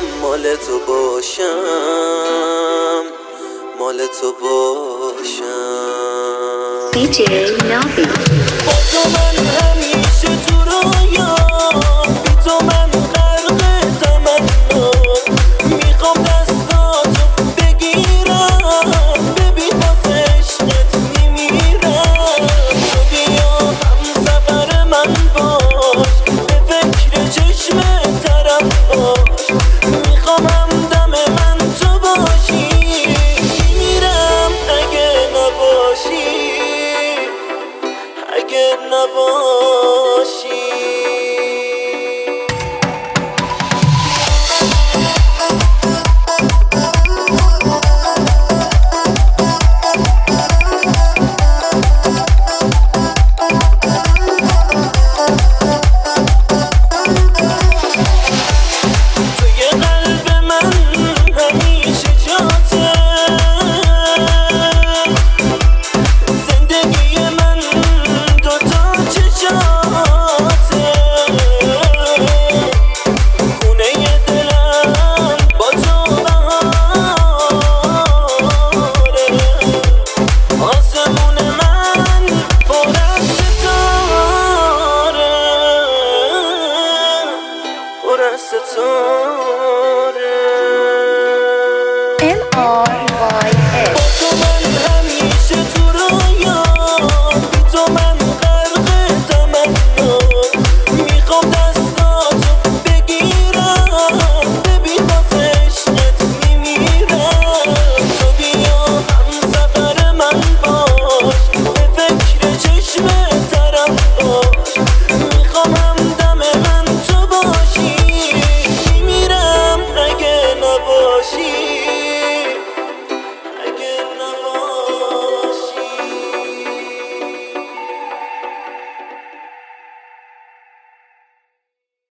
مال تو باشم، مال تو باشم. DJ Nabi. با تو من همیشه تو رویام، بی تو من غرق تمنا. میخوام دستاتو بگیرم، ببین باز عشقت میمیرم. تو بیا همسفر من باش، به فکر چشم ترم باش. میخوام همدم من تو باشی، میمیرم اگه نباشی، اگه نباشی. توی قلب من همیشه جاته، زندگی من دوتا چشاته. خونه دلم با تو بهاره، آسمون من پر از ستاره، پر از ستاره. MR